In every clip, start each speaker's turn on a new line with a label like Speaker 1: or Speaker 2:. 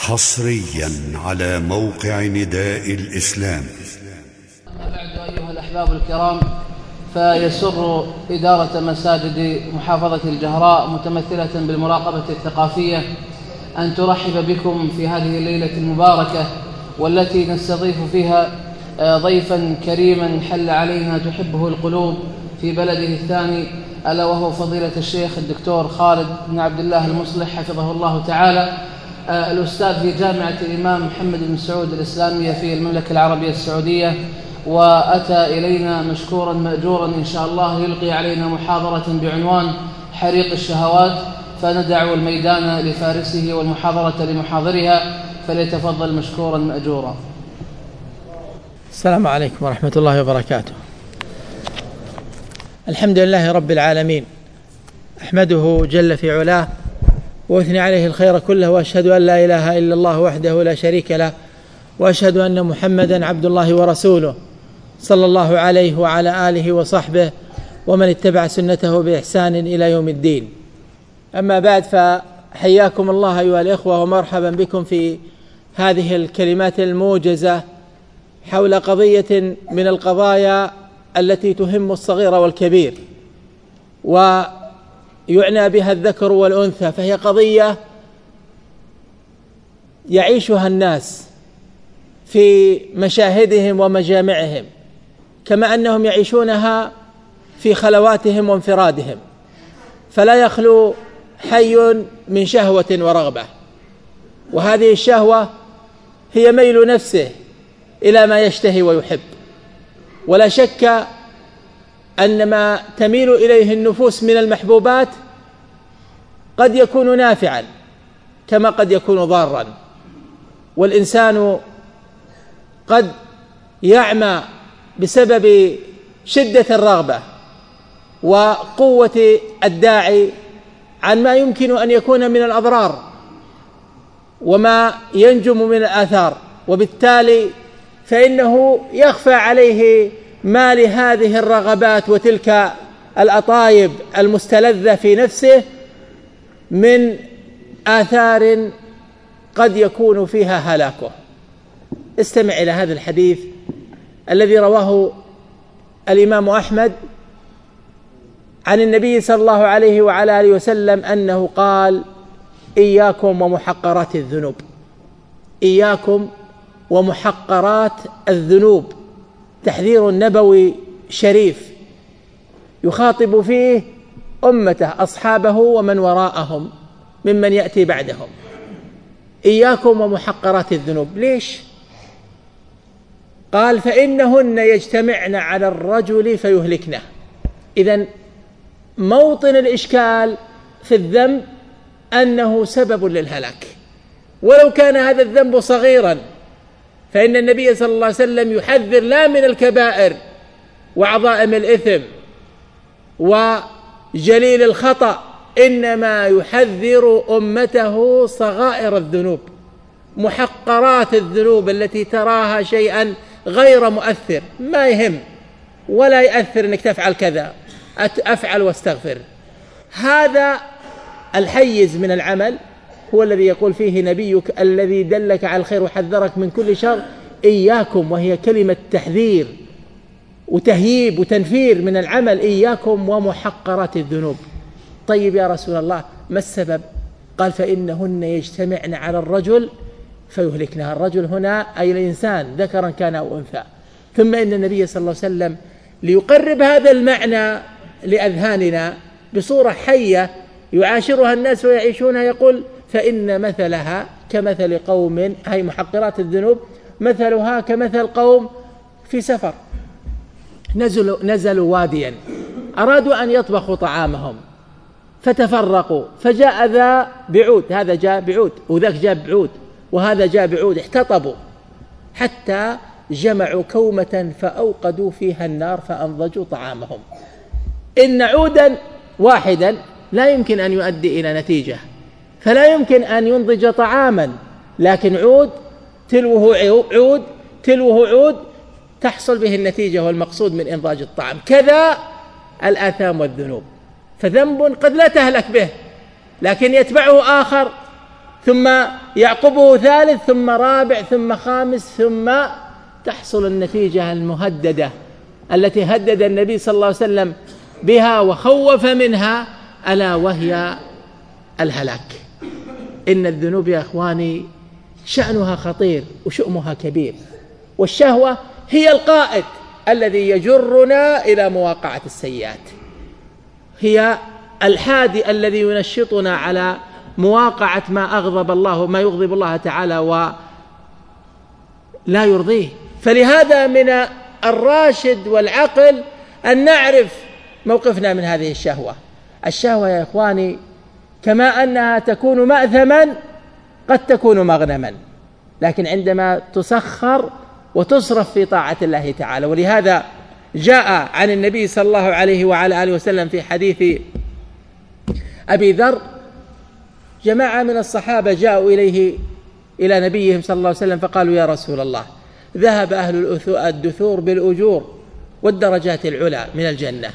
Speaker 1: حصريا على موقع نداء الإسلام.
Speaker 2: أما بعد أيها الأحباب الكرام، فيسر إدارة مساجد محافظة الجهراء متمثلة بالمراقبة الثقافية أن ترحب بكم في هذه الليلة المباركة، والتي نستضيف فيها ضيفا كريما حل علينا تحبه القلوب في بلده الثاني، ألا وهو فضيلة الشيخ الدكتور خالد بن عبد الله المصلح حفظه الله تعالى، الأستاذ في جامعة الإمام محمد بن سعود الإسلامية في المملكة العربية السعودية، وأتى إلينا مشكورا مأجورا إن شاء الله يلقي علينا محاضرة بعنوان حريق الشهوات، فندع الميدان لفارسه والمحاضرة لمحاضرها، فليتفضل مشكورا مأجورا.
Speaker 3: السلام عليكم ورحمة الله وبركاته. الحمد لله رب العالمين، أحمده جل في علاه وأثني عليه الخير كله، وأشهد أن لا إله إلا الله وحده لا شريك له، وأشهد أن محمدا عبد الله ورسوله صلى الله عليه وعلى آله وصحبه ومن اتبع سنته بإحسان إلى يوم الدين. أما بعد، فحياكم الله أيها الإخوة ومرحبا بكم في هذه الكلمات الموجزة حول قضية من القضايا التي تهم الصغير والكبير، ويعنى بها الذكر والأنثى، فهي قضية يعيشها الناس في مشاهدهم ومجامعهم، كما أنهم يعيشونها في خلواتهم وانفرادهم، فلا يخلو حي من شهوة ورغبة، وهذه الشهوة هي ميل نفسه إلى ما يشتهي ويحب. ولا شك أن ما تميل إليه النفوس من المحبوبات قد يكون نافعا كما قد يكون ضارا، والإنسان قد يعمى بسبب شدة الرغبة وقوة الداعي عن ما يمكن أن يكون من الأضرار وما ينجم من الآثار، وبالتالي فإنه يخفى عليه ما لهذه الرغبات وتلك الأطايب المستلذة في نفسه من آثار قد يكون فيها هلاكه. استمع إلى هذا الحديث الذي رواه الإمام أحمد عن النبي صلى الله عليه وعلى آله وسلم أنه قال: إياكم ومحقرات الذنوب. إياكم ومحقرات الذنوب، تحذير نبوي شريف يخاطب فيه أمته أصحابه ومن وراءهم ممن يأتي بعدهم. إياكم ومحقرات الذنوب. ليش؟ قال: فإنهن يجتمعن على الرجل فيهلكنه. إذن موطن الإشكال في الذنب أنه سبب للهلاك، ولو كان هذا الذنب صغيرا، فإن النبي صلى الله عليه وسلم يحذر لا من الكبائر وعظائم الإثم وجليل الخطأ، إنما يحذر أمته صغائر الذنوب، محقرات الذنوب التي تراها شيئا غير مؤثر، ما يهم ولا يأثر أنك تفعل كذا، أفعل واستغفر. هذا الحيز من العمل هو الذي يقول فيه نبيك الذي دلك على الخير وحذرك من كل شر: إياكم، وهي كلمة تحذير وتهييب وتنفير من العمل. إياكم ومحقرات الذنوب. طيب يا رسول الله، ما السبب؟ قال: فإنهن يجتمعن على الرجل فيهلكنها. الرجل هنا أي الإنسان، ذكرا كان أو أنثى. ثم إن النبي صلى الله عليه وسلم ليقرب هذا المعنى لأذهاننا بصورة حية يعاشرها الناس ويعيشونها، يقول: فإن مثلها كمثل قوم، هي محقرات الذنوب، مثلها كمثل قوم في سفر نزلوا واديا، أرادوا أن يطبخوا طعامهم فتفرقوا، فجاء ذا بعود، هذا جاء بعود وذاك جاء بعود وهذا جاء بعود، احتطبوا حتى جمعوا كومة فأوقدوا فيها النار فأنضجوا طعامهم. إن عودا واحدا لا يمكن أن يؤدي إلى نتيجة، فلا يمكن أن ينضج طعاما، لكن عود تلوه عود تلوه عود تحصل به النتيجة والمقصود من إنضاج الطعام. كذا الآثام والذنوب، فذنب قد لا تهلك به لكن يتبعه آخر ثم يعقبه ثالث، ثم رابع، ثم خامس، ثم تحصل النتيجة المهددة التي هدد النبي صلى الله عليه وسلم بها وخوف منها، ألا وهي الهلاك. إن الذنوب يا إخواني شأنها خطير وشؤمها كبير، والشهوة هي القائد الذي يجرنا إلى مواقعة السيئات، هي الحادي الذي ينشطنا على مواقعة ما أغضب الله، ما يغضب الله تعالى ولا يرضيه. فلهذا من الراشد والعقل أن نعرف موقفنا من هذه الشهوة. الشهوة يا إخواني كما أنها تكون مأثما قد تكون مغنما، لكن عندما تسخر وتصرف في طاعة الله تعالى. ولهذا جاء عن النبي صلى الله عليه وعلى آله وسلم في حديث أبي ذر، جماعة من الصحابة جاءوا إلى نبيهم صلى الله عليه وسلم فقالوا: يا رسول الله، ذهب أهل الدثور بالأجور والدرجات العلى من الجنة،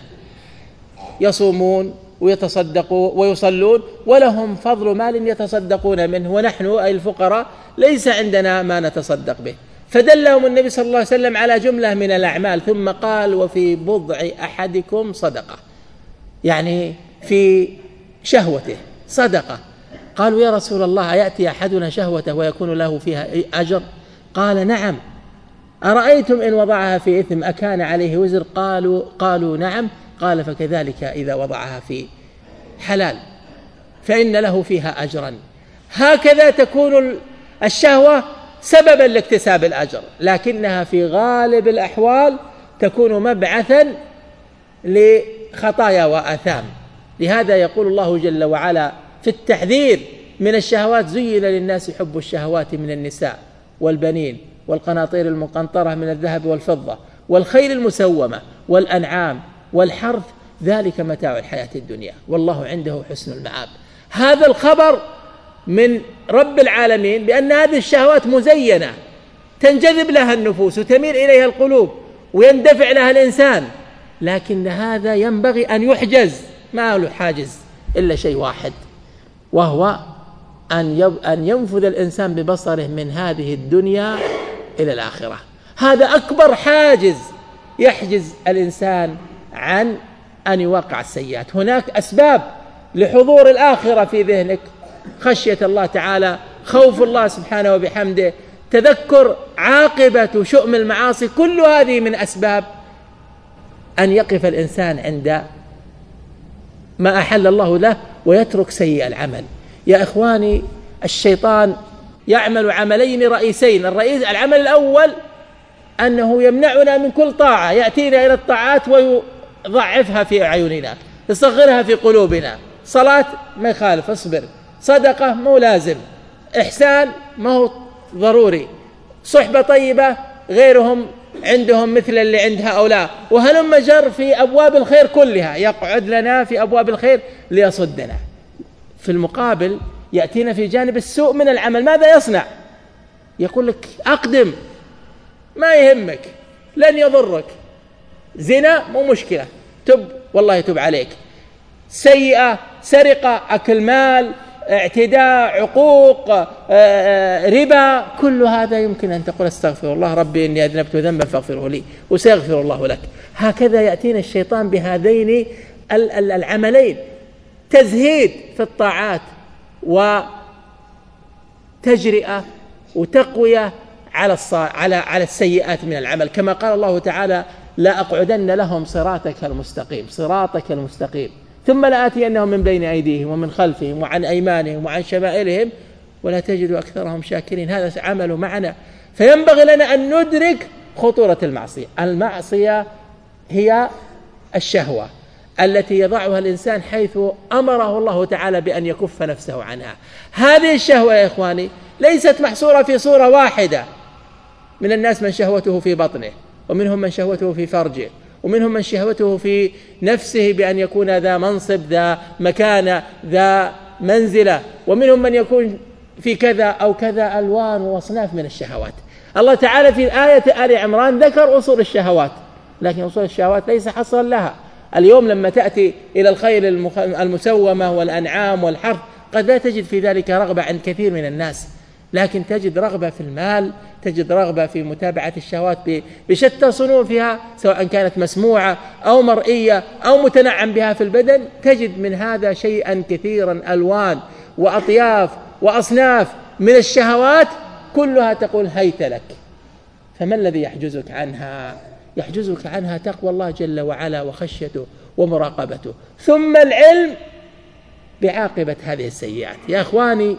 Speaker 3: يصومون ويتصدقوا ويصلون ولهم فضل مال يتصدقون منه، ونحن أي الفقراء ليس عندنا ما نتصدق به. فدلهم النبي صلى الله عليه وسلم على جملة من الأعمال، ثم قال: وفي بضع أحدكم صدقة، يعني في شهوته صدقة. قالوا: يا رسول الله، أيأتي أحدنا شهوته ويكون له فيها أجر؟ قال: نعم. أرأيتم إن وضعها في إثم أكان عليه وزر؟ قالوا نعم. قال: فكذلك إذا وضعها في حلال فإن له فيها أجرا. هكذا تكون الشهوة سببا لاكتساب الأجر، لكنها في غالب الأحوال تكون مبعثا لخطايا وآثام. لهذا يقول الله جل وعلا في التحذير من الشهوات: زين للناس حب الشهوات من النساء والبنين والقناطير المقنطرة من الذهب والفضة والخيل المسومة والأنعام والحرث، ذلك متاع الحياة الدنيا والله عنده حسن المآب. هذا الخبر من رب العالمين بأن هذه الشهوات مزينة تنجذب لها النفوس وتميل إليها القلوب ويندفع لها الإنسان، لكن هذا ينبغي أن يحجز، ما له حاجز إلا شيء واحد، وهو أن ينفذ الإنسان ببصره من هذه الدنيا إلى الآخرة. هذا أكبر حاجز يحجز الإنسان عن أن يوقع السيئات. هناك أسباب لحضور الآخرة في ذهنك: خشية الله تعالى، خوف الله سبحانه وبحمده، تذكر عاقبة شؤم المعاصي، كل هذه من أسباب أن يقف الإنسان عند ما أحل الله له ويترك سيء العمل. يا إخواني، الشيطان يعمل عملين رئيسين. العمل الأول أنه يمنعنا من كل طاعة، يأتينا إلى الطاعات ويضعفها في أعيننا، يصغرها في قلوبنا. صلاة ما يخالف، اصبر. صدقة مو لازم، إحسان ما هو ضروري، صحبة طيبة غيرهم عندهم مثل اللي عند هؤلاء، وهلم جر في أبواب الخير كلها، يقعد لنا في أبواب الخير ليصدنا. في المقابل يأتينا في جانب السوء من العمل، ماذا يصنع؟ يقول لك: أقدم، ما يهمك، لن يضرك. زنا مو مشكلة، تب والله يتوب عليك. سيئة، سرقة، أكل مال، اعتداء، عقوق، ربا، كل هذا يمكن أن تقول: استغفر الله ربي إني أذنبت ذنبا فاغفره لي، وسيغفر الله لك. هكذا يأتينا الشيطان بهذين العملين: تزهيد في الطاعات وتجرئة وتقوية على السيئات من العمل، كما قال الله تعالى: لا أقعدن لهم صراطك المستقيم، صراطك المستقيم، ثم لآتينهم من بين أيديهم ومن خلفهم وعن أيمانهم وعن شمائلهم ولا تجد أكثرهم شاكرين. هذا عمل معنا، فينبغي لنا أن ندرك خطورة المعصية. المعصية هي الشهوة التي يضعها الإنسان حيث أمره الله تعالى بأن يكف نفسه عنها. هذه الشهوة يا إخواني ليست محصورة في صورة واحدة. من الناس من شهوته في بطنه، ومنهم من شهوته في فرجه، ومنهم من شهوته في نفسه بأن يكون ذا منصب، ذا مكانة، ذا منزلة، ومنهم من يكون في كذا أو كذا، ألوان وأصناف من الشهوات. الله تعالى في آية آل عمران ذكر أصول الشهوات، لكن أصول الشهوات ليس حصرا لها. اليوم لما تأتي إلى الخيل المسومة والأنعام والحرث قد لا تجد في ذلك رغبة عند كثير من الناس، لكن تجد رغبة في المال، تجد رغبة في متابعة الشهوات بشتى صنوفها، سواء كانت مسموعة أو مرئية أو متنعم بها في البدن. تجد من هذا شيئا كثيرا، ألوان وأطياف وأصناف من الشهوات كلها تقول هيت لك. فما الذي يحجزك عنها؟ يحجزك عنها تقوى الله جل وعلا وخشيته ومراقبته، ثم العلم بعاقبة هذه السيئات. يا أخواني،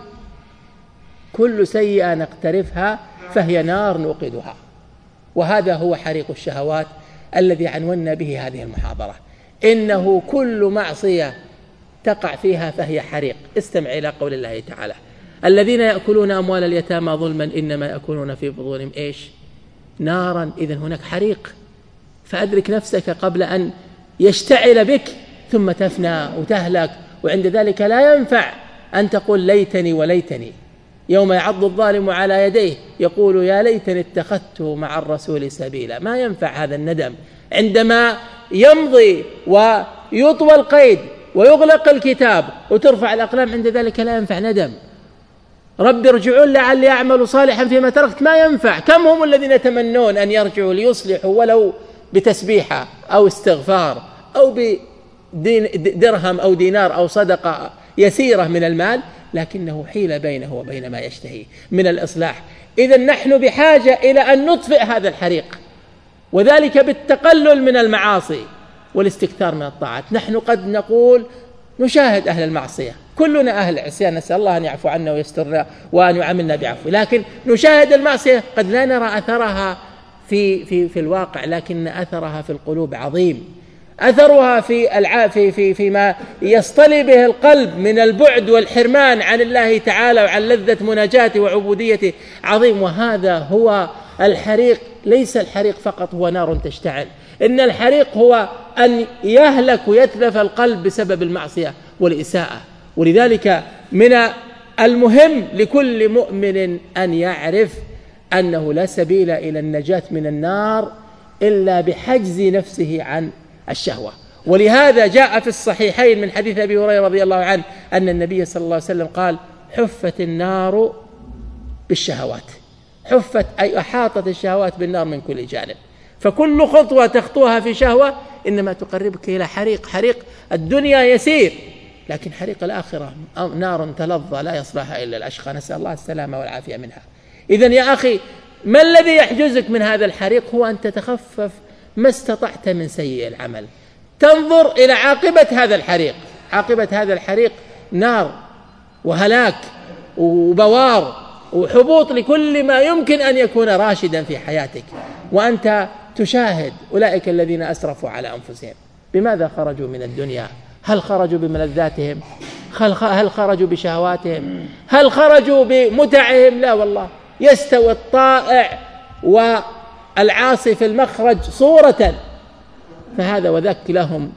Speaker 3: كل سيئة نقترفها فهي نار نوقدها، وهذا هو حريق الشهوات الذي عنونا به هذه المحاضرة. إنه كل معصية تقع فيها فهي حريق. استمع إلى قول الله تعالى: الذين يأكلون أموال اليتامى ظلما إنما يأكلون في بطونهم نارا. إذن هناك حريق، فأدرك نفسك قبل أن يشتعل بك ثم تفنى وتهلك. وعند ذلك لا ينفع أن تقول ليتني وليتني، يوم يعض الظالم على يديه يقول يا ليتني اتخذته مع الرسول سبيلا. ما ينفع هذا الندم عندما يمضي ويطوى القيد ويغلق الكتاب وترفع الأقلام. عند ذلك لا ينفع ندم. رب ارجعون لعلي أعمل صالحا فيما تركت. ما ينفع. كم هم الذين يتمنون أن يرجعوا ليصلحوا ولو بتسبيحة أو استغفار أو بدرهم أو دينار أو صدقة يسيرة من المال، لكنه حيل بينه وبين ما يشتهي من الإصلاح. إذن نحن بحاجة إلى أن نطفئ هذا الحريق، وذلك بالتقلل من المعاصي والاستكثار من الطاعات. نحن قد نقول نشاهد أهل المعصية، كلنا أهل العصيان، نسأل الله أن يعفو عنا ويسترنا وأن يعاملنا بعفو، لكن نشاهد المعصية قد لا نرى أثرها في الواقع، لكن أثرها في القلوب عظيم. أثرها فيما يصطلي به القلب من البعد والحرمان عن الله تعالى وعن لذة مناجاته وعبوديته عظيم. وهذا هو الحريق. ليس الحريق فقط هو نار تشتعل، إن الحريق هو أن يهلك ويتلف القلب بسبب المعصية والإساءة. ولذلك من المهم لكل مؤمن أن يعرف أنه لا سبيل إلى النجاة من النار إلا بحجز نفسه عن الشهوة. ولهذا جاء في الصحيحين من حديث أبي هريرة رضي الله عنه أن النبي صلى الله عليه وسلم قال: حفت النار بالشهوات. حفت أي أحاطت الشهوات بالنار من كل جانب. فكل خطوة تخطوها في شهوة إنما تقربك إلى حريق. حريق الدنيا يسير، لكن حريق الآخرة نار تلظى لا يصلحها إلا الأشقى، نسأل الله السلامة والعافية منها. إذن يا أخي، ما الذي يحجزك من هذا الحريق؟ هو أن تتخفف ما استطعت من سيء العمل، تنظر إلى عاقبة هذا الحريق. عاقبة هذا الحريق نار وهلاك وبوار وحبوط لكل ما يمكن أن يكون راشدا في حياتك، وأنت تشاهد أولئك الذين أسرفوا على أنفسهم. بماذا خرجوا من الدنيا؟ هل خرجوا بملذاتهم؟ هل خرجوا بشهواتهم؟ هل خرجوا بمتعهم؟ لا والله. يستوي الطائع والعاصي في المخرج صورة، فهذا وذاك لهم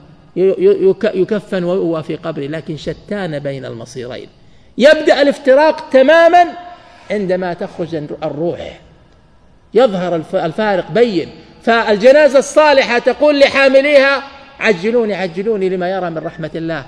Speaker 3: يكفن وهو في قبره، لكن شتان بين المصيرين. يبدأ الافتراق تماما عندما تخرج الروح، يظهر الفارق بين. فالجنازة الصالحة تقول لحامليها: عجلوني عجلوني لما يرى من رحمة الله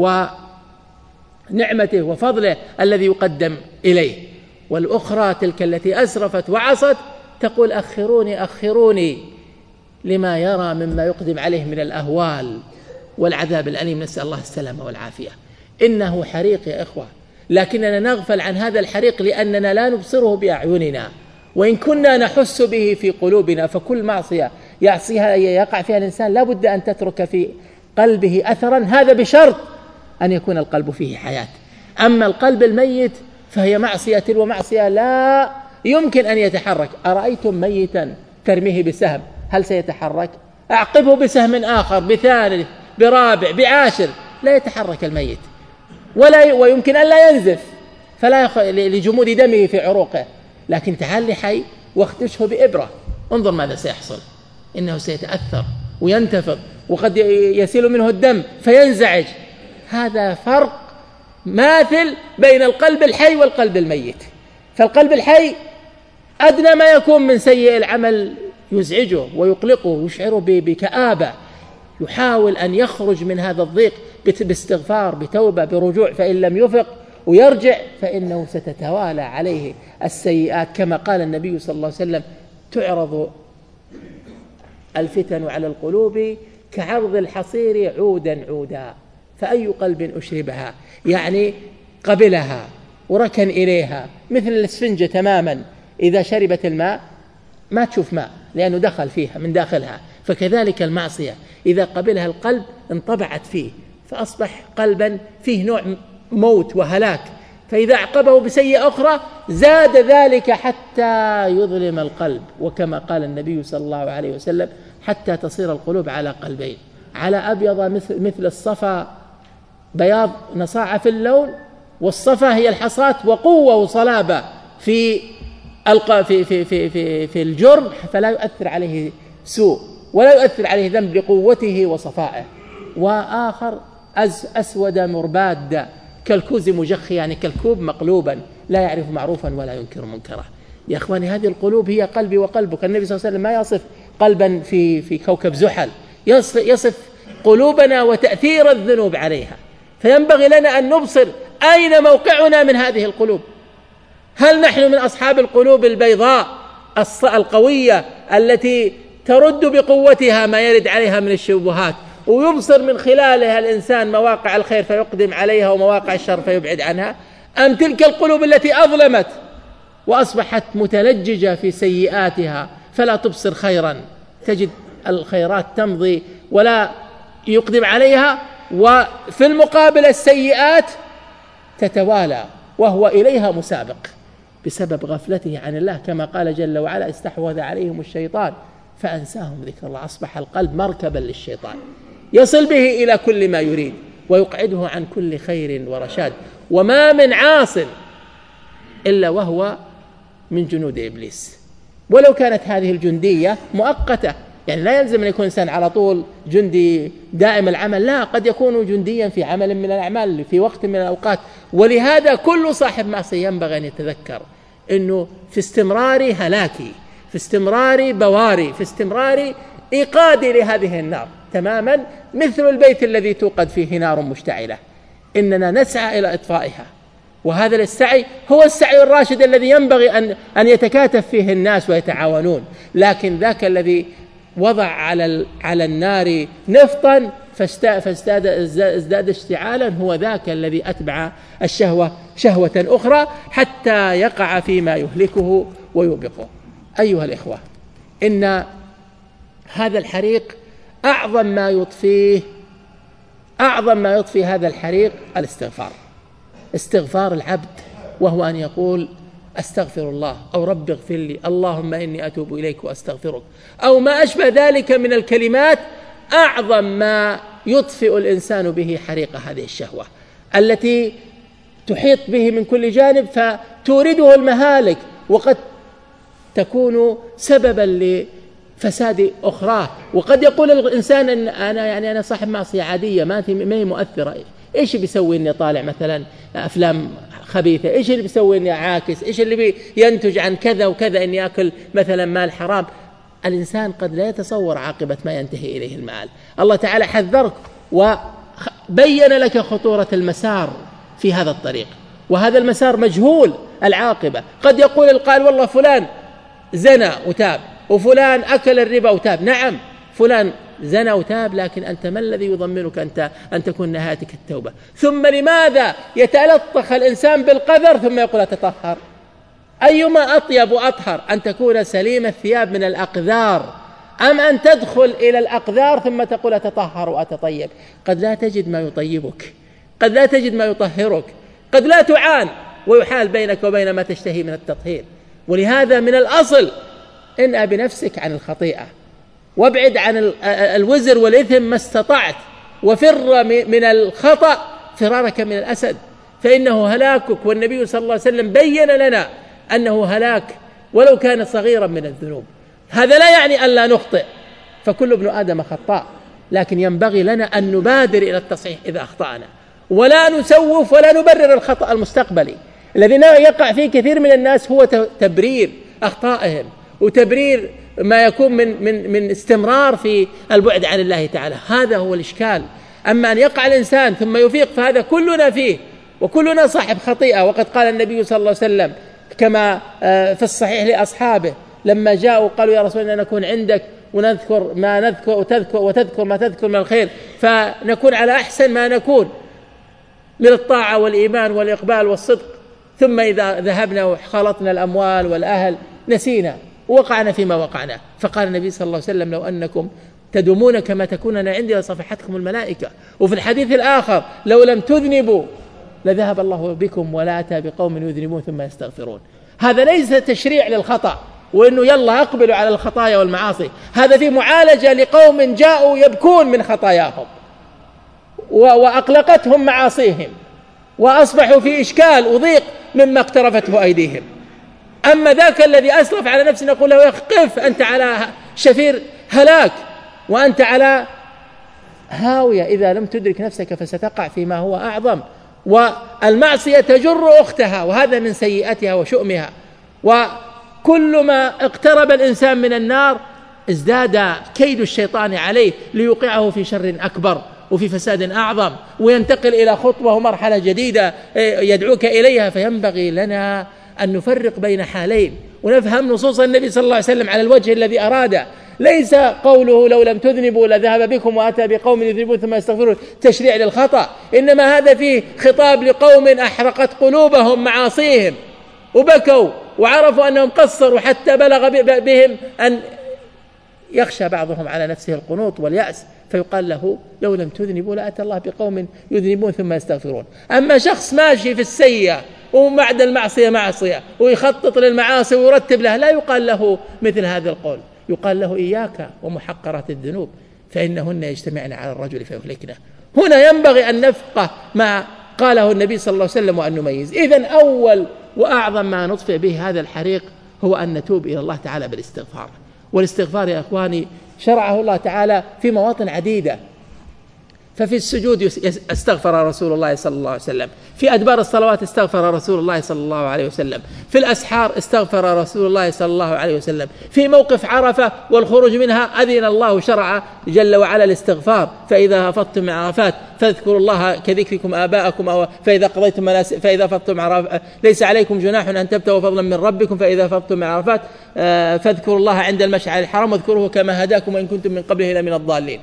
Speaker 3: ونعمته وفضله الذي يقدم إليه. والأخرى تلك التي أسرفت وعصت تقول: أخروني أخروني لما يرى مما يقدم عليه من الأهوال والعذاب الأليم، نسأل الله السلامة والعافية. إنه حريق يا إخوة، لكننا نغفل عن هذا الحريق لأننا لا نبصره بأعيننا، وإن كنا نحس به في قلوبنا. فكل معصية يعصيها يقع فيها الإنسان لا بد أن تترك في قلبه أثرا، هذا بشرط أن يكون القلب فيه حياة. أما القلب الميت فهي معصية تلو معصية لا يمكن أن يتحرك. أرأيتم ميتا ترميه بسهم، هل سيتحرك؟ أعقبه بسهم آخر، بثالث، برابع، بعاشر، لا يتحرك الميت، ويمكن أن لا ينزف فلا لجمود دمه في عروقه. لكن تعال لحي واختشه بإبرة، انظر ماذا سيحصل. إنه سيتأثر وينتفض، وقد يسيل منه الدم فينزعج. هذا فرق ماثل بين القلب الحي والقلب الميت. فالقلب الحي أدنى ما يكون من سيء العمل يزعجه ويقلقه ويشعره بكآبة، يحاول أن يخرج من هذا الضيق باستغفار، بتوبة، برجوع، فإن لم يفق ويرجع فإنه ستتوالى عليه السيئات، كما قال النبي صلى الله عليه وسلم: تعرض الفتن على القلوب كعرض الحصير عودا عودا، فأي قلب أشربها، يعني قبلها وركن إليها، مثل الإسفنجة تماما، إذا شربت الماء ما تشوف ماء لأنه دخل فيها من داخلها، فكذلك المعصية إذا قبلها القلب انطبعت فيه، فأصبح قلبا فيه نوع موت وهلاك، فإذا أعقبه بسيئة أخرى زاد ذلك حتى يظلم القلب، وكما قال النبي صلى الله عليه وسلم: حتى تصير القلوب على قلبين، على أبيض مثل الصفا بياض نصاعة في اللون، والصفا هي الحصاة وقوة وصلابة في الجرم، فلا يؤثر عليه سوء ولا يؤثر عليه ذنب لقوته وصفائه، وآخر أسود مرباد كالكوز مجخ، يعني كالكوب مقلوبا لا يعرف معروفا ولا ينكر منكرا. يا أخواني، هذه القلوب هي قلبي وقلبك. النبي صلى الله عليه وسلم ما يصف قلبا في كوكب زحل، يصف قلوبنا وتأثير الذنوب عليها، فينبغي لنا أن نبصر أين موقعنا من هذه القلوب. هل نحن من أصحاب القلوب البيضاء القوية التي ترد بقوتها ما يرد عليها من الشبهات، ويبصر من خلالها الإنسان مواقع الخير فيقدم عليها ومواقع الشر فيبعد عنها، أم تلك القلوب التي أظلمت وأصبحت متلججة في سيئاتها فلا تبصر خيرا، تجد الخيرات تمضي ولا يقدم عليها، وفي المقابل السيئات تتوالى وهو إليها مسابق بسبب غفلته عن الله، كما قال جل وعلا: استحوذ عليهم الشيطان فأنساهم ذكر الله. أصبح القلب مركبا للشيطان يصل به إلى كل ما يريد ويقعده عن كل خير ورشاد، وما من عاص إلا وهو من جنود إبليس، ولو كانت هذه الجندية مؤقتة، يعني لا يلزم أن يكون إنسان على طول جندي دائم العمل، لا، قد يكون جنديا في عمل من الأعمال في وقت من الأوقات. ولهذا كل صاحب معصية ينبغي أن يتذكر أنه في استمرار هلاكي، في استمرار بواري، في استمرار إيقادي لهذه النار، تماما مثل البيت الذي توقد فيه نار مشتعلة، إننا نسعى إلى إطفائها، وهذا السعي هو السعي الراشد الذي ينبغي أن يتكاتف فيه الناس ويتعاونون، لكن ذاك الذي وضع على النار نفطا فازداد اشتعالا هو ذاك الذي أتبع الشهوة شهوة أخرى حتى يقع فيما يهلكه ويوبقه. أيها الإخوة، إن هذا الحريق أعظم ما يطفي هذا الحريق الاستغفار، استغفار العبد، وهو أن يقول: أستغفر الله، أو رب اغفر لي، اللهم إني أتوب إليك وأستغفرك، أو ما أشبه ذلك من الكلمات، أعظم ما يطفئ الإنسان به حريق هذه الشهوة التي تحيط به من كل جانب فتورده المهالك، وقد تكون سببا لفساد أخرى. وقد يقول الإنسان إن أنا صاحب معصية عادية ما هي مؤثرة، إيش بيسوي إني طالع مثلا أفلام خبيثة، إيش اللي بيسوي إني عاكس، إيش اللي ينتج عن كذا وكذا إني أكل مثلا مال حرام. الإنسان قد لا يتصور عاقبة ما ينتهي إليه المآل. الله تعالى حذرك وبين لك خطورة المسار في هذا الطريق، وهذا المسار مجهول العاقبة. قد يقول القائل: والله فلان زنى وتاب، وفلان أكل الربا وتاب. نعم، فلان زنى وتاب، لكن أنت ما الذي يضمنك أن تكون نهايتك التوبة؟ ثم لماذا يتلطخ الإنسان بالقذر ثم يقول أتطهر؟ أيما أطيب وأطهر، أن تكون سليم الثياب من الأقذار أم أن تدخل إلى الأقذار ثم تقول أتطهر وأتطيب؟ قد لا تجد ما يطيبك، قد لا تجد ما يطهرك، قد لا تعان ويحال بينك وبين ما تشتهي من التطهير. ولهذا من الأصل انأ بنفسك عن الخطيئة، وابعد عن الوزر والإثم ما استطعت، وفر من الخطأ فرارك من الأسد، فإنه هلاكك. والنبي صلى الله عليه وسلم بين لنا أنه هلاك ولو كان صغيرا من الذنوب. هذا لا يعني أن لا نخطئ، فكل ابن آدم خطاء، لكن ينبغي لنا أن نبادر إلى التصحيح إذا أخطأنا، ولا نسوف ولا نبرر الخطأ المستقبلي الذي يقع فيه كثير من الناس، هو تبرير أخطائهم وتبرير ما يكون من استمرار في البعد عن الله تعالى. هذا هو الإشكال. أما أن يقع الإنسان ثم يفيق فهذا كلنا فيه، وكلنا صاحب خطيئة. وقد قال النبي صلى الله عليه وسلم كما في الصحيح لأصحابه لما جاءوا قالوا يا رسول الله نكون عندك ونذكر ما نذكر وتذكر ما تذكر من الخير، فنكون على أحسن ما نكون من الطاعة والإيمان والإقبال والصدق، ثم إذا ذهبنا وخلطنا الأموال والأهل نسينا ووقعنا فيما وقعنا. فقال النبي صلى الله عليه وسلم لو أنكم تدومون كما تكونون عندي لصفحتكم الملائكة. وفي الحديث الآخر لو لم تذنبوا لذهب الله بكم ولا أتى بقوم يذنبون ثم يستغفرون. هذا ليس تشريع للخطأ وإنه يلا أقبلوا على الخطايا والمعاصي، هذا في معالجة لقوم جاءوا يبكون من خطاياهم وأقلقتهم معاصيهم وأصبحوا في إشكال وضيق مما اقترفته أيديهم. أما ذاك الذي أسرف على نفسه نقول له قف، أنت على شفير هلاك وأنت على هاوية إذا لم تدرك نفسك فستقع فيما هو أعظم. والمعصية تجر أختها، وهذا من سيئتها وشؤمها. وكل ما اقترب الإنسان من النار ازداد كيد الشيطان عليه ليوقعه في شر أكبر وفي فساد أعظم، وينتقل إلى خطوة ومرحلة جديدة يدعوك إليها. فينبغي لنا أن نفرق بين حالين ونفهم نصوص النبي صلى الله عليه وسلم على الوجه الذي أراده. ليس قوله لو لم تذنبوا لذهب بكم وأتى بقوم يذنبون ثم يستغفرون تشريع للخطأ، إنما هذا فيه خطاب لقوم أحرقت قلوبهم معاصيهم وبكوا وعرفوا أنهم قصروا حتى بلغ بهم أن يخشى بعضهم على نفسه القنوط واليأس، فيقال له لو لم تذنبوا لأتى الله بقوم يذنبون ثم يستغفرون. أما شخص ماشي في السيئة وبعد المعصية معصية ويخطط للمعاصي ويرتب لها، لا يقال له مثل هذا القول، يقال له إياك ومحقرات الذنوب فإنهن يجتمعن على الرجل فيهلكنه. هنا ينبغي أن نفقه ما قاله النبي صلى الله عليه وسلم وأن نميز. إذن أول وأعظم ما نطفئ به هذا الحريق هو أن نتوب إلى الله تعالى بالاستغفار. والاستغفار يا أخواني شرعه الله تعالى في مواطن عديدة. ففي السجود استغفر رسول الله صلى الله عليه وسلم، في أدبار الصلوات استغفر رسول الله صلى الله عليه وسلم، في الأسحار استغفر رسول الله صلى الله عليه وسلم، في موقف عرفة والخروج منها أذن الله شرع جل وعلا الاستغفار. فإذا هفضتم من عرفات فاذكروا الله كذكركم آباءكم، أو فإذا قضيتم فإذا فضتم ليس عليكم جناح أن تبتغوا فضلا من ربكم فإذا فضتم من عرفات فاذكروا الله عند المشعر الحرام واذكروه كما هداكم وإن كنتم من قبله لمن الضالين.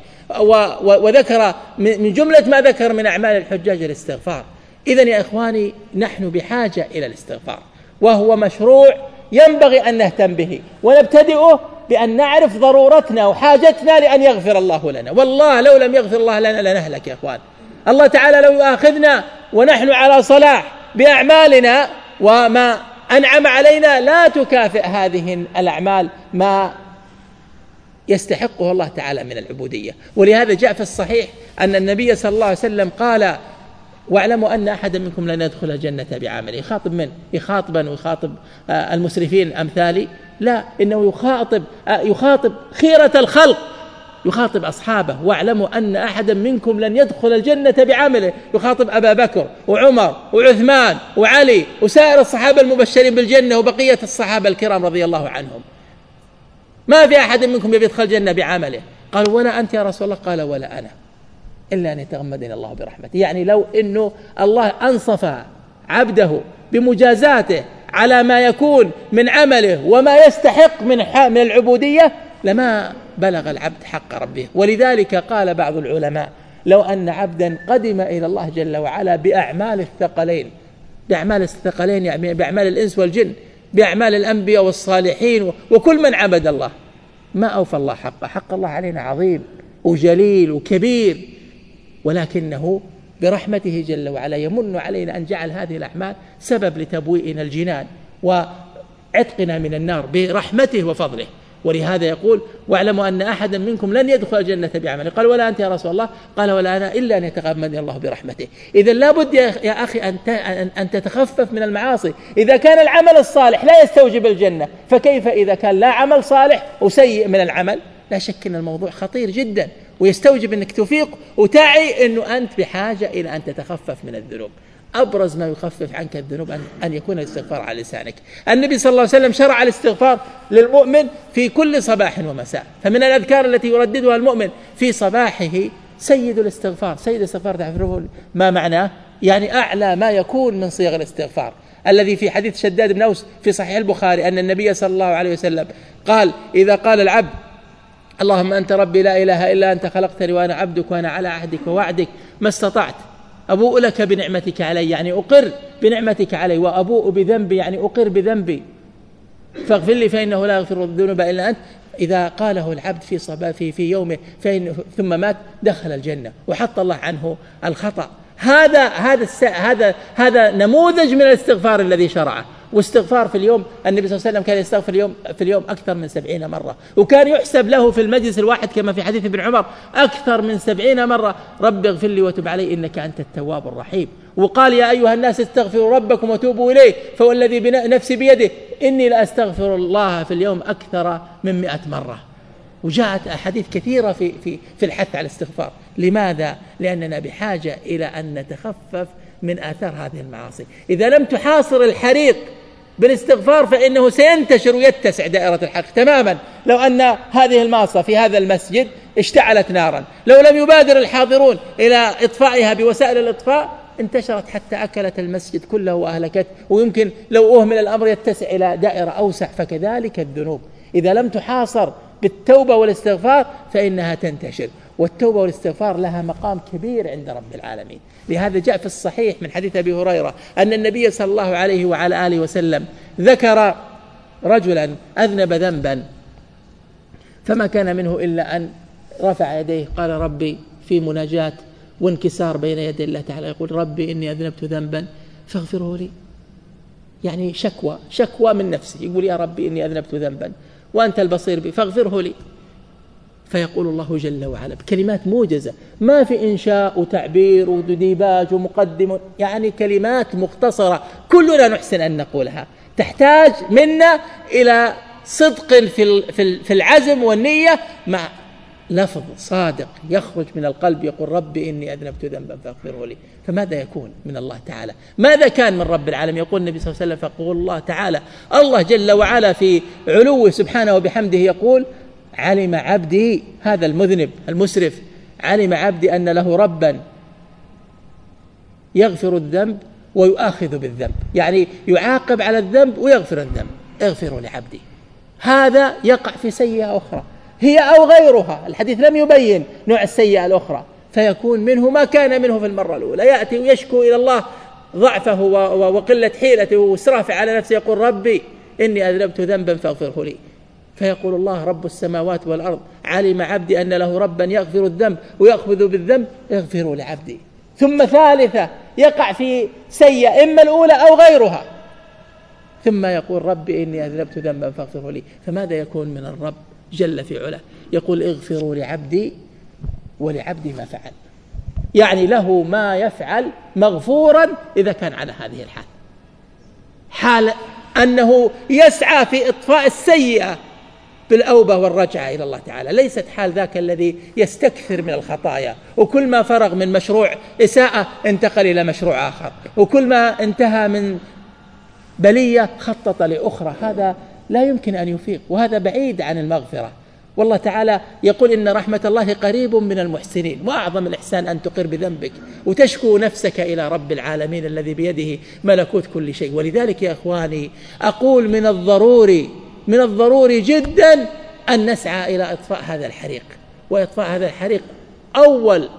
Speaker 3: وذكر من جملة ما ذكر من أعمال الحجاج الاستغفار. إذن يا إخواني نحن بحاجة إلى الاستغفار، وهو مشروع ينبغي أن نهتم به، ونبتدئه بأن نعرف ضرورتنا وحاجتنا لأن يغفر الله لنا. والله لو لم يغفر الله لنا لنهلك يا إخوان. الله تعالى لو يؤاخذنا ونحن على صلاح بأعمالنا وما أنعم علينا لا تكافئ هذه الأعمال ما يستحقه الله تعالى من العبودية. ولهذا جاء في الصحيح أن النبي صلى الله عليه وسلم قال واعلموا أن أحدا منكم لن يدخل الجنة بعمله. يخاطب من؟ يخاطبا ويخاطب المسرفين أمثالي؟ لا، إنه يخاطب خيرة الخلق، يخاطب أصحابه واعلموا أن أحدا منكم لن يدخل الجنة بعمله. يخاطب أبا بكر وعمر وعثمان وعلي وسائر الصحابة المبشرين بالجنة وبقية الصحابة الكرام رضي الله عنهم. ما في أحد منكم يدخل الجنة بعمله. قالوا ولا أنت يا رسول الله؟ قال ولا أنا، إلا أن يتغمدني الله برحمته. يعني لو أنه الله أنصف عبده بمجازاته على ما يكون من عمله وما يستحق من العبودية لما بلغ العبد حق ربه. ولذلك قال بعض العلماء لو أن عبدا قدم إلى الله جل وعلا بأعمال الثقلين، بأعمال الثقلين يعني بأعمال الإنس والجن، بأعمال الأنبياء والصالحين وكل من عبد الله، ما أوفى الله حقه. حق الله علينا عظيم وجليل وكبير، ولكنه برحمته جل وعلا يمن علينا أن جعل هذه الأعمال سبب لتبويئنا الجنان وعتقنا من النار برحمته وفضله. ولهذا يقول واعلموا أن أحدا منكم لن يدخل الجنة بعمله. قال ولا أنت يا رسول الله؟ قال ولا أنا، إلا أن يتغمدني الله برحمته. إذا لابد يا أخي أن تتخفف من المعاصي. إذا كان العمل الصالح لا يستوجب الجنة، فكيف إذا كان لا عمل صالح وسيء من العمل؟ لا شك أن الموضوع خطير جدا ويستوجب أنك تفيق وتعي أنه أنت بحاجة إلى أن تتخفف من الذنوب. أبرز ما يخفف عنك الذنوب أن يكون الاستغفار على لسانك. النبي صلى الله عليه وسلم شرع الاستغفار للمؤمن في كل صباح ومساء. فمن الأذكار التي يرددها المؤمن في صباحه سيد الاستغفار. سيد الاستغفار تعرفون ما معناه؟ يعني أعلى ما يكون من صيغ الاستغفار، الذي في حديث شداد بن أوس في صحيح البخاري أن النبي صلى الله عليه وسلم قال: إذا قال العبد اللهم أنت ربي لا إله إلا أنت خلقتني وأنا عبدك وأنا على عهدك ووعدك ما استطعت أبوء لك بنعمتك علي، يعني أقر بنعمتك علي، وأبوء بذنبي يعني أقر بذنبي، فاغفر لي فإنه لا يغفر الذنوب إلا أنت. إذا قاله العبد في يومه ثم مات دخل الجنة وحط الله عنه الخطأ. هذا نموذج من الاستغفار الذي شرعه. واستغفار في اليوم، النبي صلى الله عليه وسلم كان يستغفر في اليوم أكثر من 70 مرة، وكان يحسب له في المجلس الواحد كما في حديث ابن عمر أكثر من 70 مرة: رب اغفر لي وتب علي إنك أنت التواب الرحيم. وقال: يا أيها الناس استغفروا ربكم وتوبوا إليه فوالذي نفسي بيده إني لأستغفر الله في اليوم أكثر من 100 مرة. وجاءت أحاديث كثيرة في الحث على الاستغفار. لماذا؟ لأننا بحاجة إلى أن نتخفف من آثار هذه المعاصي. إذا لم تحاصر الحريق بالاستغفار فإنه سينتشر ويتسع دائرة الحق تماما. لو أن هذه الماصة في هذا المسجد اشتعلت نارا، لو لم يبادر الحاضرون إلى إطفائها بوسائل الإطفاء انتشرت حتى أكلت المسجد كله وأهلكته، ويمكن لو أهمل الأمر يتسع إلى دائرة أوسع. فكذلك الذنوب إذا لم تحاصر بالتوبة والاستغفار فإنها تنتشر، والتوبة والاستغفار لها مقام كبير عند رب العالمين. لهذا جاء في الصحيح من حديث أبي هريرة أن النبي صلى الله عليه وعلى آله وسلم ذكر رجلا أذنب ذنبا فما كان منه إلا أن رفع يديه قال: ربي، في مناجاة وانكسار بين يدي الله تعالى، يقول: ربي إني أذنبت ذنبا فاغفره لي. يعني شكوى من نفسه، يقول: يا ربي إني أذنبت ذنبا وأنت البصير بي فاغفره لي. فيقول الله جل وعلا بكلمات موجزة، ما في إنشاء وتعبير وديباج ومقدم، يعني كلمات مختصرة كلنا نحسن أن نقولها، تحتاج منا إلى صدق في العزم والنية مع لفظ صادق يخرج من القلب، يقول: ربي إني أذنبت ذنبا فاغفره لي. فماذا يكون من الله تعالى؟ ماذا كان من رب العالمين؟ يقول النبي صلى الله عليه وسلم: فقول الله تعالى، الله جل وعلا في علوه سبحانه وبحمده يقول: علم عبدي، هذا المذنب المسرف، علم عبدي أن له ربا يغفر الذنب ويؤاخذ بالذنب، يعني يعاقب على الذنب ويغفر الذنب. اغفروا لعبدي. هذا يقع في سيئة أخرى هي أو غيرها، الحديث لم يبين نوع السيئة الأخرى، فيكون منه ما كان منه في المرة الأولى، يأتي ويشكو إلى الله ضعفه وقلة حيلته وإسرافه على نفسه، يقول: ربي إني أذنبت ذنبا فاغفره لي. فيقول الله رب السماوات والأرض: علم عبدي أن له ربا يغفر الذنب ويأخذ بالذنب، اغفروا لعبدي. ثم ثالثة يقع في سيئة إما الأولى أو غيرها، ثم يقول: ربي إني أذنبت ذنبا فاغفره لي. فماذا يكون من الرب جل في علا؟ يقول: اغفروا لعبدي ولعبدي ما فعل، يعني له ما يفعل مغفورا إذا كان على هذه الحال، حال أنه يسعى في إطفاء السيئة بالأوبة والرجعة إلى الله تعالى، ليست حال ذاك الذي يستكثر من الخطايا، وكل ما فرغ من مشروع إساءة انتقل إلى مشروع آخر، وكل ما انتهى من بلية خطط لأخرى. هذا لا يمكن أن يفيق، وهذا بعيد عن المغفرة. والله تعالى يقول: إن رحمة الله قريب من المحسنين. وأعظم الإحسان أن تقر بذنبك وتشكو نفسك إلى رب العالمين الذي بيده ملكوت كل شيء. ولذلك يا أخواني أقول من الضروري جدا أن نسعى إلى إطفاء هذا الحريق. وإطفاء هذا الحريق أول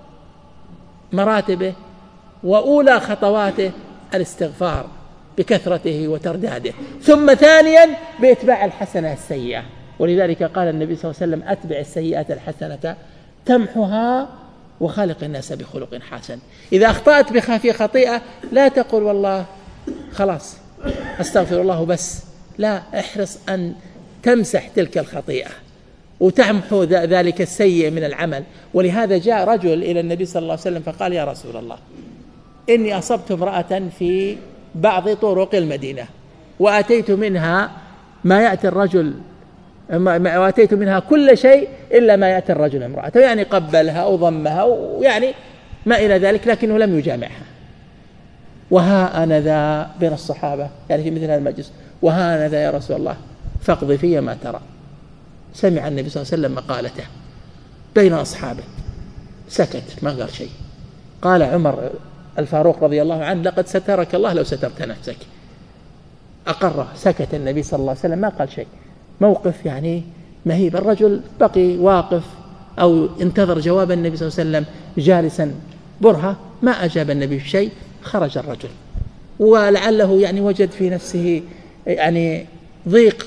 Speaker 3: مراتبه وأولى خطواته الاستغفار بكثرته وترداده، ثم ثانيا بإتباع الحسنة السيئة. ولذلك قال النبي صلى الله عليه وسلم: أتبع السيئات الحسنة تمحها وخالق الناس بخلق حسن. إذا أخطأت في خطيئة لا تقول والله خلاص أستغفر الله بس، لا، احرص أن تمسح تلك الخطيئة وتمحو ذلك السيء من العمل. ولهذا جاء رجل إلى النبي صلى الله عليه وسلم فقال: يا رسول الله، إني أصبت امرأة في بعض طرق المدينة وأتيت منها ما يأتي الرجل، وأتيت منها كل شيء إلا ما يأتي الرجل امرأته، يعني قبلها وضمها ويعني ما إلى ذلك، لكنه لم يجامعها. وها أنا ذا بين الصحابة، يعني في مثل هذا المجلس، وها أنا ذا يا رسول الله فاقضي في ما ترى. سمع النبي صلى الله عليه وسلم مقالته بين أصحابه، سكت ما قال شيء. قال عمر الفاروق رضي الله عنه: لقد سترك الله لو سترت نفسك. أقره، سكت النبي صلى الله عليه وسلم ما قال شيء. موقف يعني مهيب. الرجل بقي واقف أو انتظر جواب النبي صلى الله عليه وسلم جالسا برهة، ما أجاب النبي بشيء. خرج الرجل ولعله يعني وجد في نفسه يعني ضيق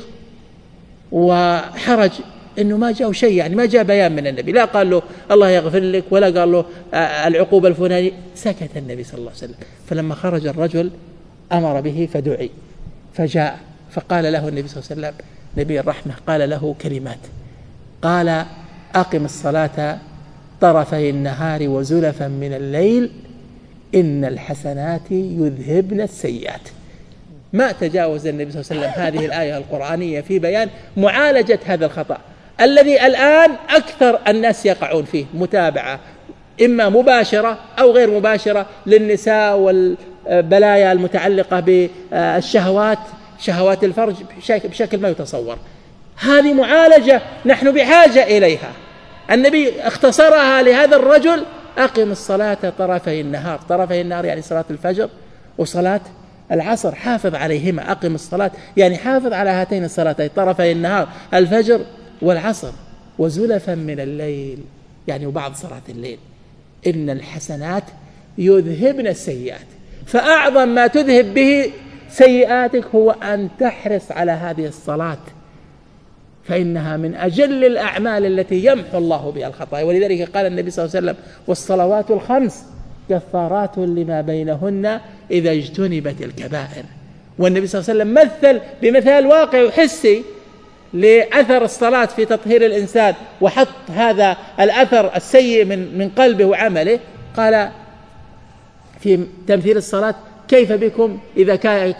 Speaker 3: وحرج إنه ما جاء شيء، يعني ما جاء بيان من النبي، لا قال له الله يغفر لك ولا قال له العقوبة الفلانية. سكت النبي صلى الله عليه وسلم. فلما خرج الرجل أمر به فدعي، فجاء فقال له النبي صلى الله عليه وسلم نبي الرحمة، قال له كلمات، قال: أقم الصلاة طرفي النهار وزلفا من الليل إن الحسنات يذهبن السيئات. ما تجاوز النبي صلى الله عليه وسلم هذه الآية القرآنية في بيان معالجة هذا الخطأ الذي الآن أكثر الناس يقعون فيه، متابعة إما مباشرة أو غير مباشرة للنساء والبلايا المتعلقة بالشهوات، شهوات الفرج بشكل ما يتصور. هذه معالجة نحن بحاجة إليها. النبي اختصرها لهذا الرجل: أقم الصلاة طرفي النهار. طرفي النهار يعني صلاة الفجر وصلاة العصر، حافظ عليهما. أقم الصلاة يعني حافظ على هاتين الصلاتين، طرفي النهار الفجر والعصر، وزلفا من الليل يعني وبعض صلاة الليل. إن الحسنات يذهبن السيئات. فأعظم ما تذهب به سيئاتك هو أن تحرص على هذه الصلاة، فإنها من أجل الأعمال التي يمحو الله بها الخطايا. ولذلك قال النبي صلى الله عليه وسلم: والصلوات الخمس كفارات لما بينهن إذا اجتنبت الكبائر. والنبي صلى الله عليه وسلم مثل بمثال واقعي وحسي لأثر الصلاة في تطهير الإنسان، وحط هذا الأثر السيء من قلبه وعمله. قال في تمثيل الصلاة: كيف بكم إذا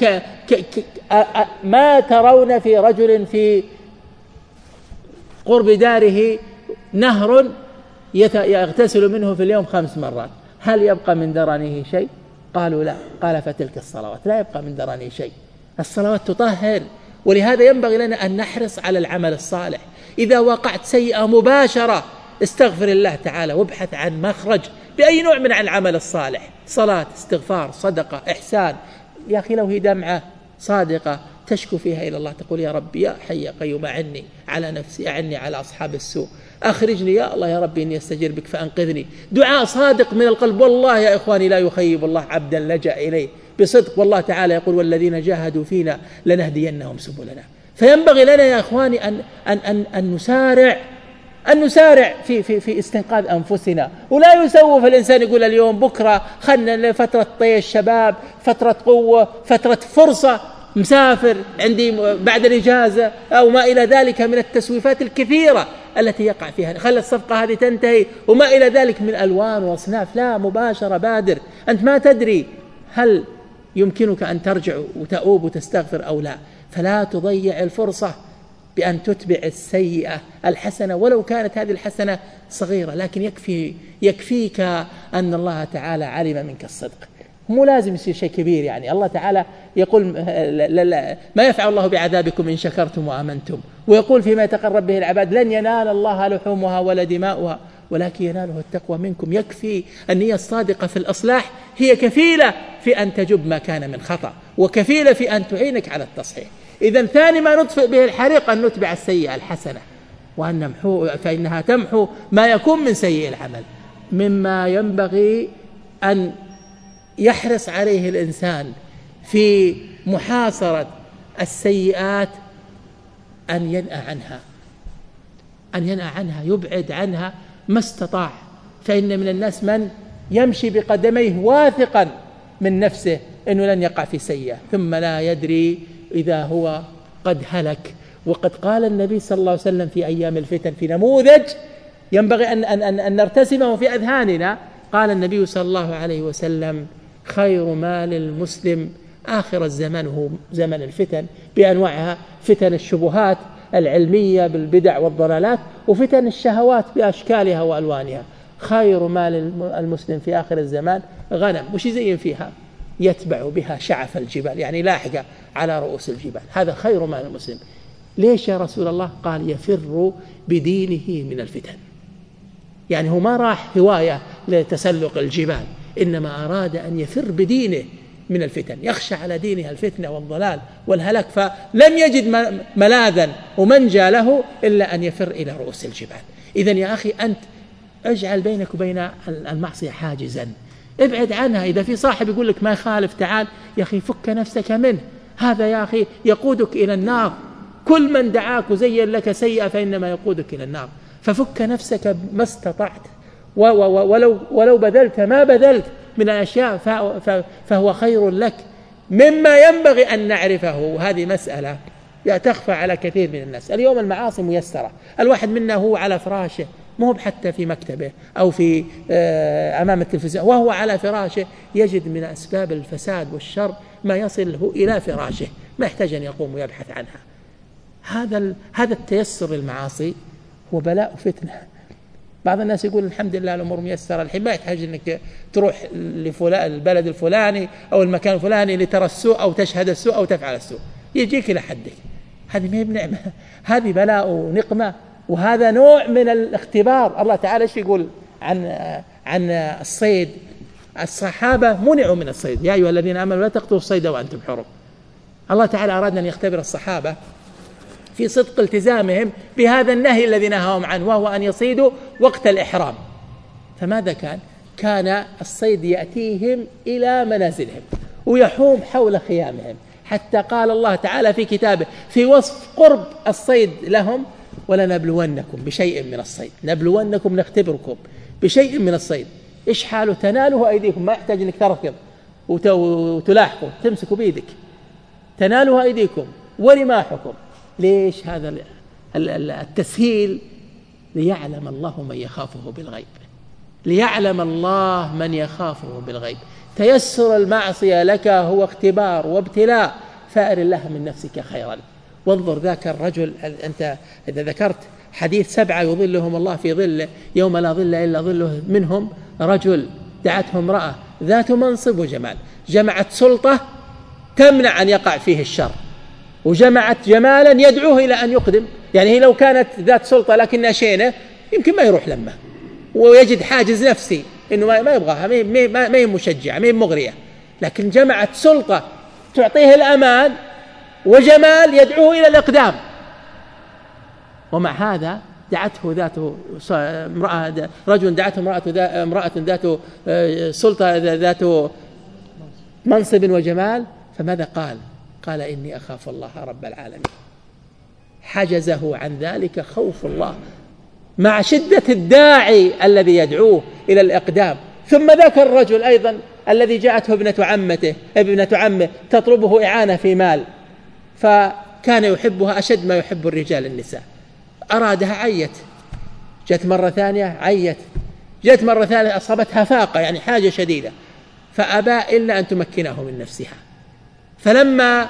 Speaker 3: ما ترون في رجل في قرب داره نهر يغتسل منه في اليوم 5 مرات، هل يبقى من درنه شيء؟ قالوا لا. قال: فتلك الصلوات لا يبقى من درنه شيء. الصلوات تطهر. ولهذا ينبغي لنا أن نحرص على العمل الصالح. إذا وقعت سيئة مباشرة استغفر الله تعالى وابحث عن مخرج بأي نوع من العمل الصالح، صلاة، استغفار، صدقة، إحسان. يا أخي لو هي دمعة صادقة تشكو فيها إلى الله، تقول: يا ربي يا حي يا قيوم أعني على نفسي، أعني على أصحاب السوء، أخرجني يا الله يا ربي إني أستجير بك فأنقذني. دعاء صادق من القلب. والله يا إخواني لا يخيب الله عبدا لجأ إليه بصدق. والله تعالى يقول: والذين جاهدوا فينا لنهدينهم سبلنا. فينبغي لنا يا إخواني أن نسارع في استنقاذ أنفسنا، ولا يسوف الإنسان يقول اليوم بكرة، خلنا فترة طيش شباب، فترة قوة، فترة فرصة، مسافر عندي بعد الإجازة أو ما إلى ذلك من التسويفات الكثيرة التي يقع فيها. خلي الصفقة هذه تنتهي وما إلى ذلك من ألوان وأصناف. لا، مباشرة، بادر. أنت ما تدري هل يمكنك أن ترجع وتؤوب وتستغفر أو لا. فلا تضيع الفرصة بأن تتبع السيئة الحسنة، ولو كانت هذه الحسنة صغيرة، لكن يكفيك أن الله تعالى علم منك الصدق. مو لازم يصير شيء كبير. يعني الله تعالى يقول: ما يفعل الله بعذابكم إن شكرتم وآمنتم. ويقول فيما يتقرب به العباد: لن ينال الله لحومها ولا دماؤها ولكن يناله التقوى منكم. يكفي النية الصادقة في الإصلاح، هي كفيلة في أن تجب ما كان من خطأ، وكفيلة في أن تعينك على التصحيح. إذن ثاني ما نطفئ به الحريق أن نتبع السيئة الحسنة، وأن نمحو، فإنها تمحو ما يكون من سيء العمل. مما ينبغي أن يحرص عليه الإنسان في محاصرة السيئات أن ينأى عنها، يبعد عنها ما استطاع. فإن من الناس من يمشي بقدميه واثقا من نفسه أنه لن يقع في سيئة، ثم لا يدري إذا هو قد هلك. وقد قال النبي صلى الله عليه وسلم في أيام الفتن في نموذج ينبغي أن نرتسمه في أذهاننا. قال النبي صلى الله عليه وسلم: خير مال المسلم آخر الزمان هو زمن الفتن بأنواعها، فتن الشبهات العلمية بالبدع والضلالات، وفتن الشهوات بأشكالها وألوانها. خير مال المسلم في آخر الزمان غنم، وش يزين فيها؟ يتبع بها شعف الجبال، يعني لاحقة على رؤوس الجبال. هذا خير مال المسلم. ليش يا رسول الله؟ قال: يفر بدينه من الفتن. يعني هو ما راح هواية لتسلق الجبال، إنما أراد أن يفر بدينه من الفتن، يخشى على دينها الفتنة والضلال والهلاك، فلم يجد ملاذا ومنجى له إلا أن يفر إلى رؤوس الجبال. إذن يا أخي أنت اجعل بينك وبين المعصية حاجزا، ابعد عنها. إذا في صاحب يقول لك ما يخالف تعال يا أخي فك نفسك منه، هذا يا أخي يقودك إلى النار. كل من دعاك وزين لك سيئة فإنما يقودك إلى النار. ففك نفسك ما استطعت، ولو بذلت ما بذلت من الأشياء فهو خير لك مما ينبغي أن نعرفه. هذه مسألة تخفى على كثير من الناس. اليوم المعاصي ميسرة، الواحد منا هو على فراشه، مو حتى في مكتبه أو في أمام التلفزيون، وهو على فراشه يجد من أسباب الفساد والشر ما يصله إلى فراشه، ما يحتاج أن يقوم ويبحث عنها. هذا التيسر للمعاصي هو بلاء فتنة. بعض الناس يقول الحمد لله الأمور ميسرة الحين، ما يحتاج أنك تروح البلد الفلاني أو المكان الفلاني لترى السوء أو تشهد السوء أو تفعل السوء، يجيك إلى حدك. هذه ما هي بنعمة، هذه بلاء ونقمة، وهذا نوع من الاختبار. الله تعالى ايش يقول عن الصيد؟ الصحابة منعوا من الصيد، يا أيها الذين آمنوا لا تقتلوا الصيد وأنتم حرم. الله تعالى أراد أن يختبر الصحابة في صدق التزامهم بهذا النهي الذي نهاهم عنه، وهو أن يصيدوا وقت الإحرام. فماذا كان الصيد يأتيهم إلى منازلهم ويحوم حول خيامهم، حتى قال الله تعالى في كتابه في وصف قرب الصيد لهم: ولنبلونكم بشيء من الصيد. نبلونكم نختبركم بشيء من الصيد. إيش حاله؟ تناله أيديكم، ما يحتاج أنك تركض وتلاحقوا، تمسكوا بيدك، تناله أيديكم ورماحكم. ليش هذا التسهيل؟ ليعلم الله من يخافه بالغيب، ليعلم الله من يخافه بالغيب. تيسر المعصية لك هو اختبار وابتلاء، فأر الله من نفسك خيرا. وانظر ذاك الرجل، أنت إذا ذكرت حديث 7 يظلهم الله في ظله يوم لا ظل إلا ظله، منهم رجل دعته امرأة ذات منصب وجمال، جمعت سلطة تمنع أن يقع فيه الشر، وجمعت جمالا يدعوه إلى أن يقدم. يعني هي لو كانت ذات سلطة لكنها شينة يمكن ما يروح لما، ويجد حاجز نفسي إنه ما يبغاها، ما هي مشجعة، ما هي مغرية. لكن جمعت سلطة تعطيه الأمان وجمال يدعوه إلى الإقدام. ومع هذا دعته رجل دعته امرأة ذات سلطة ذات منصب وجمال، فماذا قال إني أخاف الله رب العالمين. حجزه عن ذلك خوف الله مع شدة الداعي الذي يدعوه إلى الإقدام. ثم ذاك الرجل أيضا الذي جاءته ابنة عمه تطلبه إعانة في مال، فكان يحبها أشد ما يحب الرجال النساء، أرادها عيت، جت مرة ثانية عيت، جت مرة ثالثة أصابتها فاقة يعني حاجة شديدة، فأبى إلا أن تمكنه من نفسها. فلما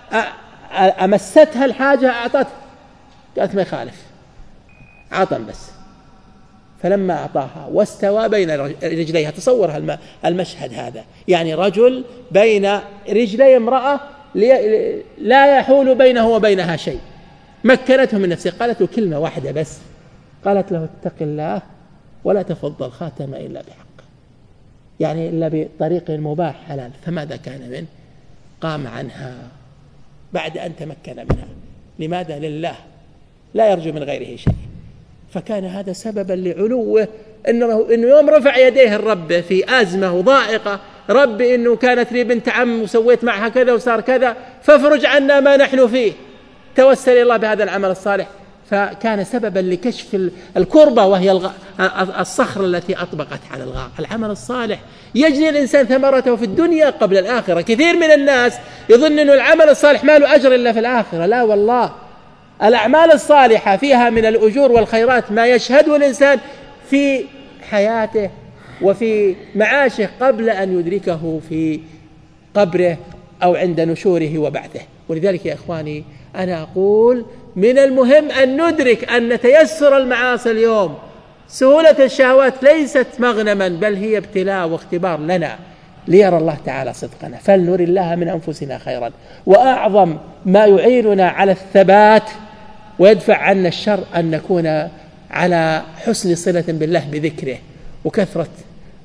Speaker 3: أمستها الحاجة أعطته، قالت ما يخالف، عطم بس. فلما أعطاها واستوى بين رجليها، تصور المشهد هذا، يعني رجل بين رجلي امرأة لا يحول بينه وبينها شيء، مكنته من نفسه. قالت له كلمة واحدة بس، قالت له اتق الله ولا تفض الخاتم إلا بحق، يعني إلا بطريق مباح حلال. فماذا كان منه؟ قام عنها بعد أن تمكن منها. لماذا؟ لله، لا يرجو من غيره شيء. فكان هذا سببا لعلوه، إنه يوم رفع يديه الرب في أزمة وضائقة: ربي إنه كانت لي بنت عم وسويت معها كذا وصار كذا، فافرج عنا ما نحن فيه. توسل إلى الله بهذا العمل الصالح، فكان سببا لكشف الكربة، وهي الصخرة التي أطبقت على الغار. العمل الصالح يجني الإنسان ثمرته في الدنيا قبل الآخرة. كثير من الناس يظن أن العمل الصالح ما له أجر إلا في الآخرة. لا والله، الأعمال الصالحة فيها من الأجور والخيرات ما يشهده الإنسان في حياته وفي معاشه قبل أن يدركه في قبره أو عند نشوره وبعثه. ولذلك يا إخواني أنا أقول من المهم أن ندرك أن تيسر المعاصي اليوم، سهولة الشهوات ليست مغنما، بل هي ابتلاء واختبار لنا ليرى الله تعالى صدقنا. فلنر الله من أنفسنا خيرا. وأعظم ما يعيننا على الثبات ويدفع عنا الشر أن نكون على حسن صلة بالله بذكره وكثرة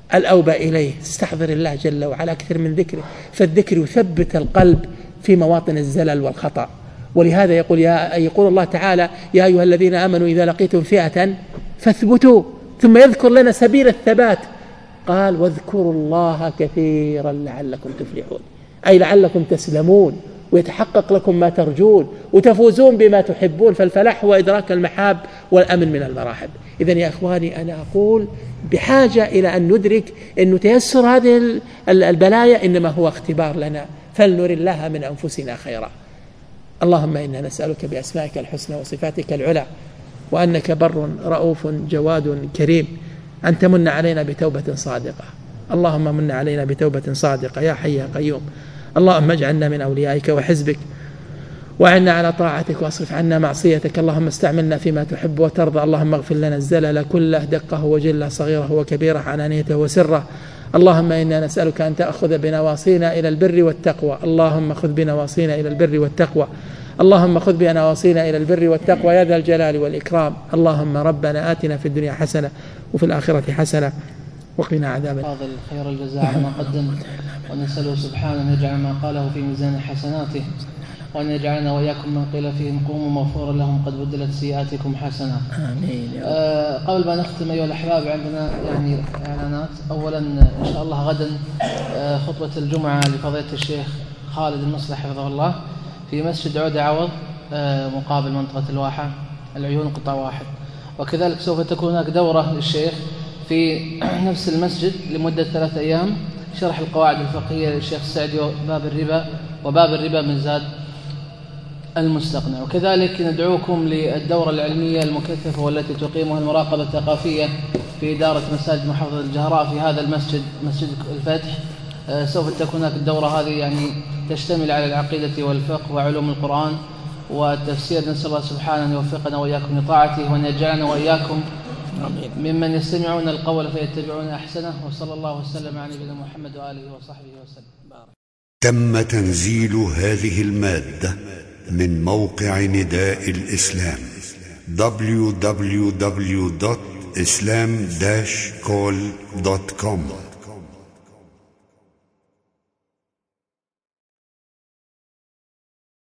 Speaker 3: الأوبة إليه، استحضر الله جل وعلا أكثر من ذكره، فالذكر يثبت القلب في مواطن الزلل والخطأ. ولهذا يقول الله تعالى: يا أيها الذين آمنوا إذا لقيتم فئة فاثبتوا، ثم يذكر لنا سبيل الثبات، قال: واذكروا الله كثيرا لعلكم تفلحون، أي لعلكم تسلمون ويتحقق لكم ما ترجون وتفوزون بما تحبون. فالفلاح هو إدراك المحاب والأمن من المراحب. إذن يا إخواني، أنا أقول بحاجة إلى أن ندرك أن تيسر هذه البلايا إنما هو اختبار لنا، فلنر الله من أنفسنا خيرا. اللهم إنا نسألك بأسمائك الحسنى وصفاتك العلى وأنك بر رؤوف جواد كريم أن تمن علينا بتوبة صادقة. اللهم من علينا بتوبة صادقة يا حي يا قيوم. اللهم اجعلنا من أوليائك وحزبك، وعنا على طاعتك، واصرف عنا معصيتك. اللهم استعملنا فيما تحب وترضى. اللهم اغفر لنا الزلل كله، دقه وجله، صغيره وكبيره، علانيته وسره. اللهم إنا نسألك أن تأخذ بنواصينا إلى البر والتقوى. اللهم خذ بنواصينا إلى البر والتقوى. اللهم خذ بنواصينا إلى البر والتقوى يا ذا الجلال والإكرام. اللهم ربنا آتنا في الدنيا حسنة وفي الآخرة حسنة وقنا عذاب النار.
Speaker 2: فاضل خير الجزاء عما قدم، ونسأله سبحانه أن يجعل ما قاله في ميزان حسناته، وأن يجعلنا وإياكم من قيل فيهم قوموا مغفورا لهم قد بدلت سيئاتكم حسنات.
Speaker 3: آمين.
Speaker 2: قبل ما نختم أيها الأحباب، عندنا إعلانات. أولا إن شاء الله غدا خطبة الجمعة لفضيلة الشيخ خالد المصلح حفظه الله في مسجد عود عوض مقابل منطقة الواحة العيون قطاع واحد. وكذلك سوف تكون هناك دورة للشيخ في نفس المسجد لمدة 3 أيام، شرح القواعد الفقهية للشيخ السعدي وباب الربا من زاد المستقنع. وكذلك ندعوكم للدورة العلمية المكثفة والتي تقيمها المراقبة الثقافية في إدارة مساجد محافظة الجهراء في هذا المسجد، مسجد الفتح. سوف تكون هناك الدورة هذه تشتمل على العقيدة والفقه وعلوم القرآن والتفسير. نسأل الله سبحانه أن يوفقنا وإياكم لطاعته، وأن يجعلنا وإياكم ممن يستمعون القول فيتبعون أحسنه. وصلى الله وسلم على نبينا محمد وآله وصحبه وسلم.
Speaker 1: تم تنزيل هذه المادة من موقع نداء الإسلام www.islam-call.com